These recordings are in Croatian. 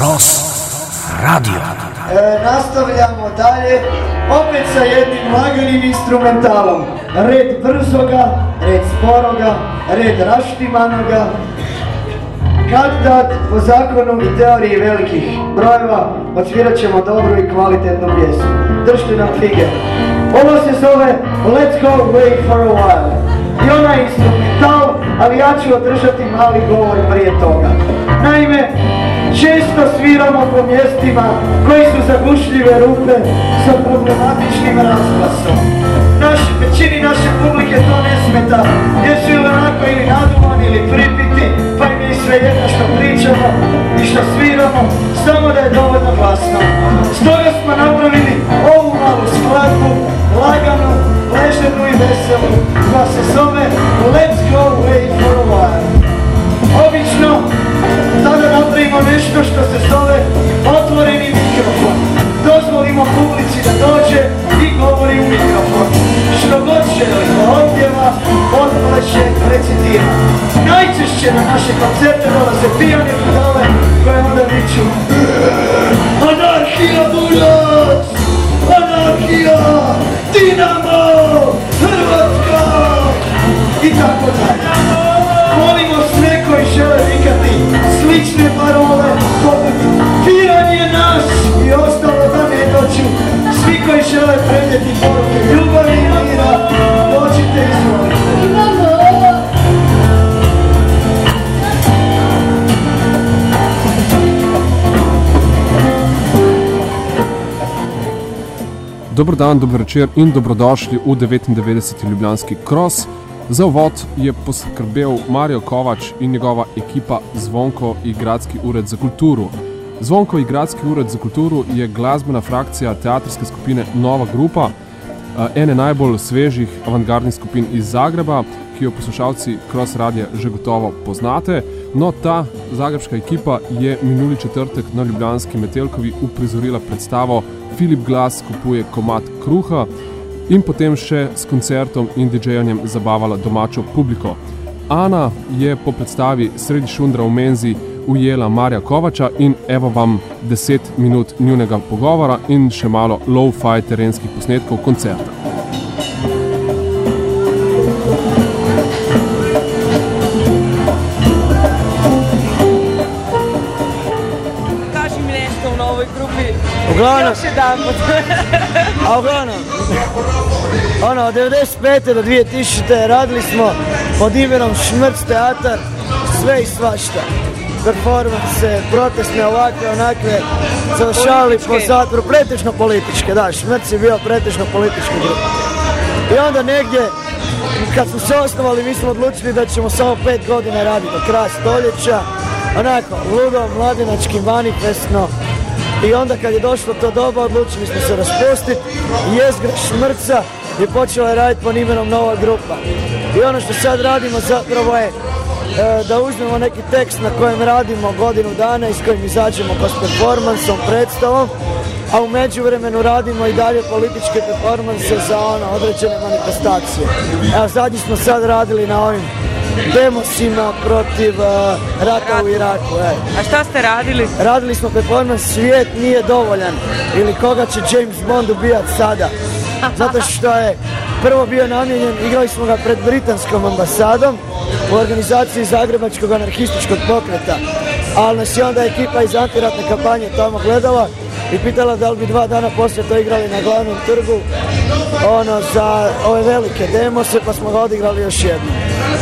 Cross Radio. Nastavljamo dalje, opet sa jednim laganim instrumentalom. Red brzoga, red sporoga, red raštimanoga. Kad po zakonu i teoriji velikih brojeva odsvirat ćemo dobru i kvalitetnu pjesmu. Držite nam fige. Ovo se zove Let's Go Away for a While. I ona je instrumental, ali ja ću održati mali govor prije toga. Naime, često sviramo po mjestima koji su zagušljive rupe sa problematičnim razglasom. Većini naše publike to ne smeta, jer su ili onako ili naduvani ili pripiti, pa im je sve jedno što pričamo i što sviramo, samo da je dovoljno glasno. Stoga smo napravili ovu malu skladbu, laganu, ležernu i veselu, koja se zove Let's Go Away for a While. Obično sada napravimo nešto što se zove otvoreni mikrofon. Dozvolimo publici da dođe i govori u mikrofon. Što god želi, odpjeva, odpleše, recitira. Najčešće na naše koncerte dolaze pijane budale koje onda viču Anarhija Bujac! Anarhija! Dinamo! Hrvatska! I tako dalje. Molimo sve koji žele vikati slične parole poput Pijan je naš i ostalo da ne dođu. Svi koji žele prenijeti poruke ljubavi i mira, dođite i izvolite. Dobar dan, dober večer in dobrodošli v 99. Ljubljanski Cross. Za uvod je poskrbel Mario Kovač in njegova ekipa Zvonko i Gradski ured za kulturu. Zvonko i Gradski ured za kulturu je glasbena frakcija teatrske skupine Nova grupa, ene najbolj svežih avantgardnih skupin iz Zagreba, ki jo poslušalci Cross Radia že gotovo poznate. No, ta zagrebška ekipa je minuli četrtek na ljubljanski Metelkovi uprizorila predstavo Filip Glas kupuje komad kruha in potem še s koncertom in DJ-janjem zabavala domačo publiko. Ana je po predstavi sredi šundra v menzi ujela Marija Kovača in evo vam 10 minut njunega pogovora in še malo low-fi terenskih posnetkov koncerta. Kaži mi nešto u novoj grupi. Uglavnom, Još jedan put. a uglavnom, od 95. do 2000. radili smo pod imenom Šmrc teatar, sve i svašta. Performanse, protestne, ovakve, onakve, završavali po zatvoru, pretežno političke, da, Šmrc je bio pretežno politički grup. I onda negdje, kad smo se osnovali, mi smo odlučili da ćemo samo 5 godina raditi do kraja stoljeća, onako, ludo, mladenački, manifestno. I onda kad je došlo to doba, odlučili smo se raspustiti i jezgra Šmrca je počela raditi pod imenom Nova grupa. I ono što sad radimo zapravo je da uzmemo neki tekst na kojem radimo godinu dana i s kojim izađemo s performansom, predstavom, a u međuvremenu radimo i dalje političke performanse za određene manifestacije. Evo, zadnji smo sad radili na ovim demosima protiv rata u Iraku. A šta ste radili? Radili smo performans Svijet nije dovoljan ili koga će James Bond ubijat sada. Zato što je prvo bio namijenjen, igrali smo ga pred britanskom ambasadom u organizaciji Zagrebačkog anarhističkog pokreta. Ali nas je onda ekipa iz antiratne kampanje tamo gledala i pitala da li bi 2 dana poslije to igrali na glavnom trgu za ove velike demose, pa smo ga odigrali još jednom.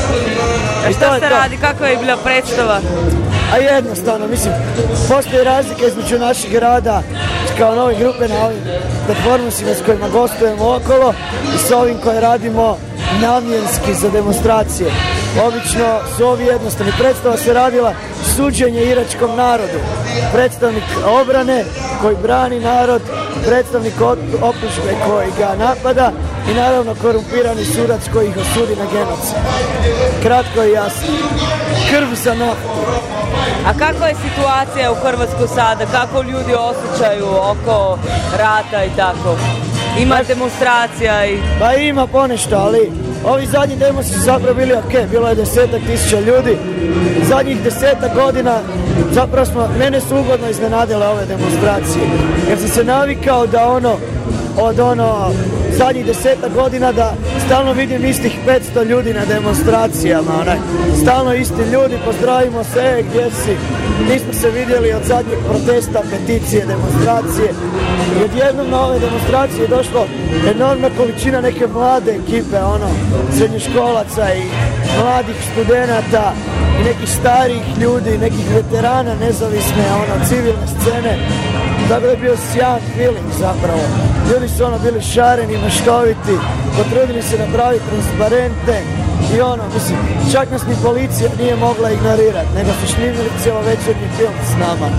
A šta se radi? Kakva je bila predstava? A jednostavno, mislim, postoji razlika između našeg rada kao nove grupe na ovim performansima s kojima gostujemo okolo i s ovim koje radimo namjenski za demonstracije. Obično su ovi jednostavni. Predstava se radila suđenje iračkom narodu. Predstavnik obrane koji brani narod, predstavnik optužbe koji ga napada i naravno korumpirani sudac koji ih osudi na genocid. Kratko i jasno. Krv za naftu. A kakva je situacija u Hrvatskoj sada? Kako ljudi osjećaju oko rata i tako? Ima demonstracija i... Pa ima ponešto, ali ovi zadnji demosi su zapravo bili ok, bilo je 10.000 ljudi. Zadnjih 10 godina Zapravo mene su ugodno iznenadile ove demonstracije, jer sam se navikao da od zadnjih 10 godina da stalno vidim istih 500 ljudi na demonstracijama, stalno isti ljudi, pozdravimo se, gdje si, nismo se vidjeli od zadnjeg protesta, peticije, demonstracije. I odjednom na ove demonstracije je došlo enormna količina neke mlade ekipe, srednjoškolaca i mladih studenata i nekih starijih ljudi, nekih veterana nezavisne, civilne scene. Tako da je bio sjajan feeling zapravo. Ljudi su bili šareni, maštoviti, potrudili se napraviti transparente i čak nas ni policija nije mogla ignorirati, nego su snimili cjelovečernji film s nama.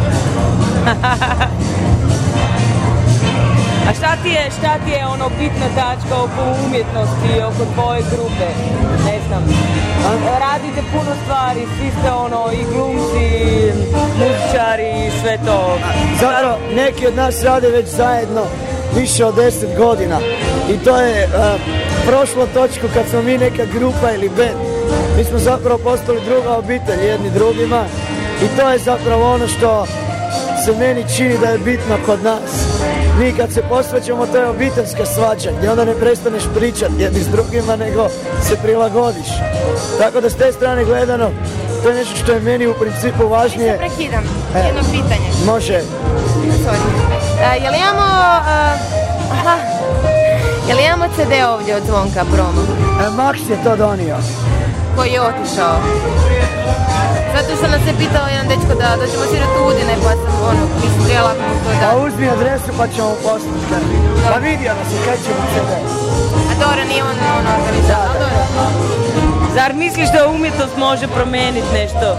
A šta ti je bitna tačka oko umjetnosti, oko tvoje grupe? Ne znam, radite puno stvari, svi ste i glumci, muzičari i sve to. Zapravo, neki od nas rade već zajedno više od 10 godina i to je prošlo točku kad smo mi neka grupa ili band. Mi smo zapravo postali druga obitelj jedni drugima i to je zapravo ono što se meni čini da je bitno kod nas. Mi kad se posvećamo, to je obiteljska svađa gdje onda ne prestaneš pričati jedni s drugima, nego se prilagodiš. Tako da s te strane gledano, to je nešto što je meni u principu važnije. Ja se prekidam, jedno pitanje. Može. Jel imamo CD ovdje od Zvonka promo? Max je to donio. Koji je otišao? Zato što nas je pitao jedan dečko da dođemo svirati u Udine, pa sam mislim prijela mu to da... A uzmi adresu pa ćemo poslati. Pa vidio nas je, kaj ćemo CD. A dobro, nije on organizator. Zar misliš da umjetnost može promijeniti nešto?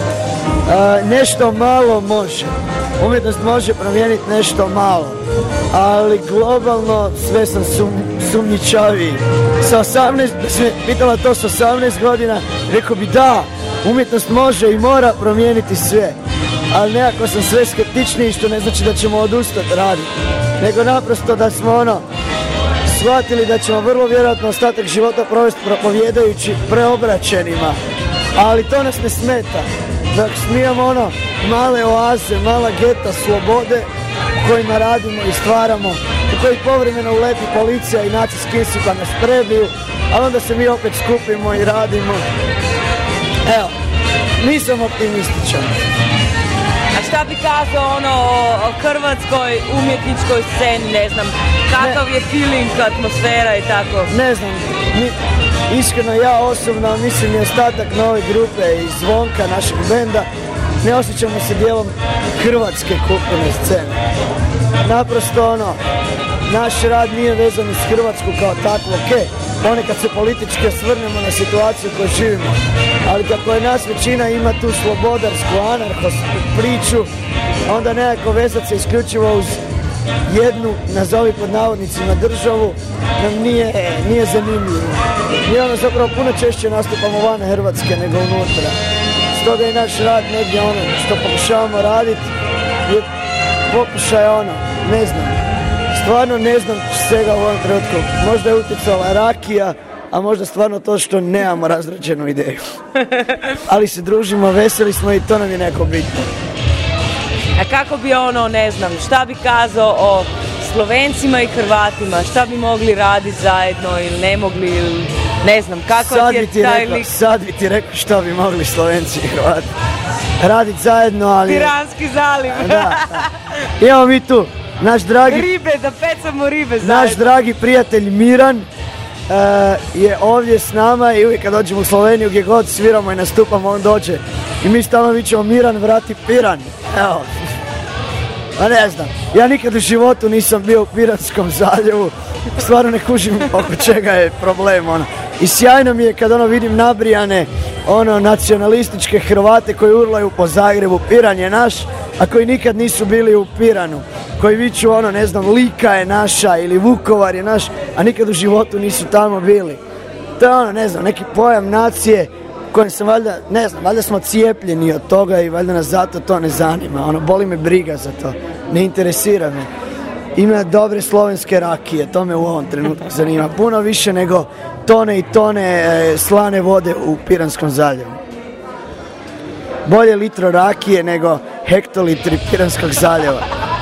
Nešto malo može. Umjetnost može promijeniti nešto malo. Ali globalno sve sam sumnjičaviji. Sa 18, da se pitala to sa 18 godina, rekao bi da, umjetnost može i mora promijeniti sve. Ali nekako sam sve skeptičniji, što ne znači da ćemo odustati raditi. Nego naprosto da smo shvatili da ćemo vrlo vjerojatno ostatak života provesti propovjedajući preobraćenima. Ali to nas ne smeta. Dok smijemo male oaze, mala geta slobode u kojima radimo i stvaramo, u koji povremeno uleti policija i nacisti pa nas prebiju, ali onda se mi opet skupimo i radimo. Evo, nisam optimističan. A šta bi kazao o hrvatskoj umjetničkoj sceni, ne znam, kakav je feeling, atmosfera i tako? Ne znam, iskreno ja osobno mislim i ostatak nove grupe i Zvonka, našeg benda, ne osjećamo se dijelom hrvatske kulturne scene. Naprosto naš rad nije vezan s Hrvatsku kao takvo, ponekad se politički osvrnemo na situaciju koju živimo, ali kako je nas većina ima tu slobodarsku, anarhosku priču, onda nekako vezat se isključivo uz jednu, nazovi pod navodnicima, državu, nam nije zanimljivo. Mi zapravo puno češće nastupamo van Hrvatske nego unutra. Stoga i naš rad negdje što pokušavamo raditi je pokušaj ne znam. Stvarno ne znam svega u ovom trenutku. Možda je utjecala rakija, a možda stvarno to što nemamo razrađenu ideju. Ali se družimo, veseli smo i to nam je neko bitno. A kako bi ne znam, šta bi kazao o Slovencima i Hrvatima? Šta bi mogli raditi zajedno ili ne mogli, ili ne znam, kako je taj lik? Sad bi ti rekao šta bi mogli Slovenci i Hrvati raditi zajedno, ali... Piranski zaliv. Da. Imamo mi tu naš dragi... Ribe, da pecamo ribe zajedno. Naš dragi prijatelj Miran je ovdje s nama i uvijek kad dođemo u Sloveniju gdje god sviramo i nastupamo, on dođe i mi stalno vičemo Miran vrati Piran. Evo. Ma ne znam, ja nikad u životu nisam bio u Piranskom zaljevu, stvarno ne kužim oko čega je problem, I sjajno mi je kad vidim nabrijane, nacionalističke Hrvate koji urlaju po Zagrebu, Piran je naš, a koji nikad nisu bili u Piranu, koji viču ne znam, Lika je naša ili Vukovar je naš, a nikad u životu nisu tamo bili. To je ne znam, neki pojam nacije kojem sam valjda smo cijepljeni od toga i valjda nas zato to ne zanima, boli me briga za to, ne interesira me. Ima dobre slovenske rakije, to me u ovom trenutku zanima, puno više nego tone i tone slane vode u Piranskom zaljevu. bolje litro rakije nego hektolitri Piranskog zaljeva.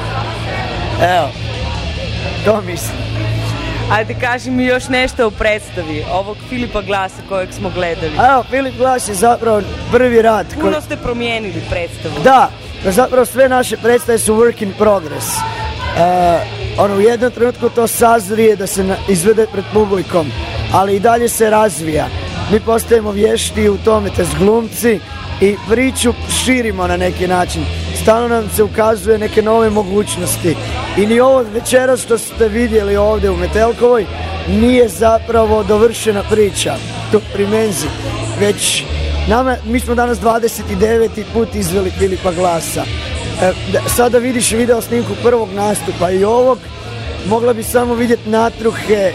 Evo, to mislim. Ajde, kaži mi još nešto o predstavi ovog Filipa Glasa kojeg smo gledali. Evo, Filip Glas je zapravo prvi rad. Puno ste promijenili predstavu. Da, zapravo sve naše predstave su work in progress. U jednom trenutku to sazrije da se izvede pred publikom, ali i dalje se razvija. Mi postajemo vješti u tome, te glumci, i priču širimo na neki način. Stalno nam se ukazuje neke nove mogućnosti. I ni ovo večeras što ste vidjeli ovdje u Metelkovoj nije zapravo dovršena priča tu pri Menzi. Već mi smo danas 29. put izveli Filipa Glasa. Sada vidiš video snimku prvog nastupa i ovog, mogla bi samo vidjeti natruhe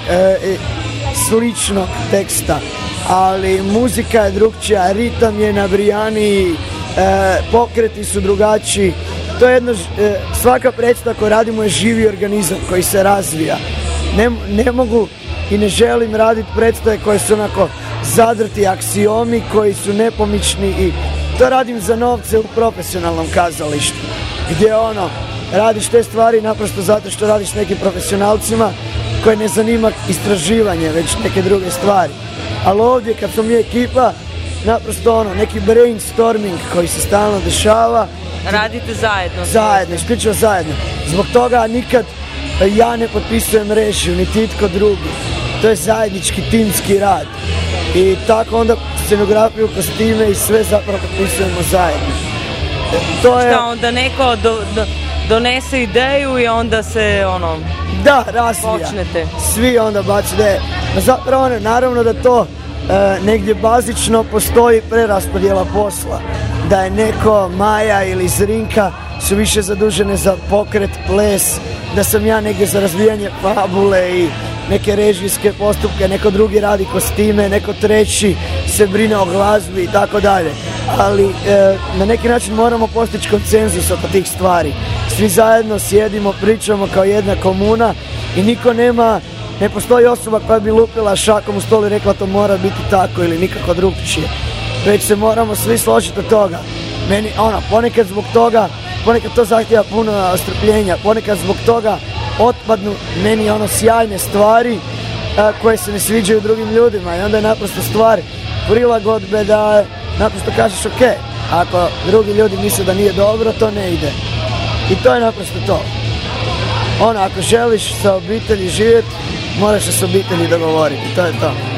sličnog teksta, ali muzika je drugčija, ritam je nabrijaniji, pokreti su drugačiji. To je svaka predstava koju radimo je živi organizam koji se razvija. Ne mogu i ne želim raditi predstave koje su onako zadrti aksiomi, koji su nepomični, i to radim za novce u profesionalnom kazalištu, gdje radiš te stvari naprosto zato što radiš s nekim profesionalcima koje ne zanima istraživanje, već neke druge stvari. Ali ovdje kad smo mi ekipa, naprosto neki brainstorming koji se stalno dešava. Radite zajedno? Zajedno, isključivo zajedno. Zbog toga nikad ja ne potpisujem režiju, niti itko drugi. To je zajednički timski rad. I tako onda scenografiju, kostime i sve zapravo potpisujemo zajedno. Šta onda neko donese ideju i onda se da, razvija. Počnete. Svi onda baci ideje. Zapravo naravno da to negdje bazično postoji preraspodjela posla. Da je neko, Maja ili Zrinka, su više zadužene za pokret, ples, da sam ja negdje za razvijanje fabule i neke režijske postupke, neko drugi radi kostime, neko treći se brine o glazbi i tako dalje. Ali na neki način moramo postići konsenzus oko tih stvari. Svi zajedno sjedimo, pričamo kao jedna komuna i niko ne postoji osoba koja bi lupila šakom u stol i rekla to mora biti tako ili nikako drugčije. Već se moramo svi složiti od toga. Meni, ponekad zbog toga, ponekad to zahtjeva puno strpljenja, ponekad zbog toga otpadnu meni sjajne stvari koje se ne sviđaju drugim ljudima, i onda je naprosto stvar prilagodbe da naprosto kažeš ok, ako drugi ljudi misle da nije dobro, to ne ide. I to je naprosto to. Ako želiš sa obitelji živjeti, moraš se s obitelji dogovoriti, to je to.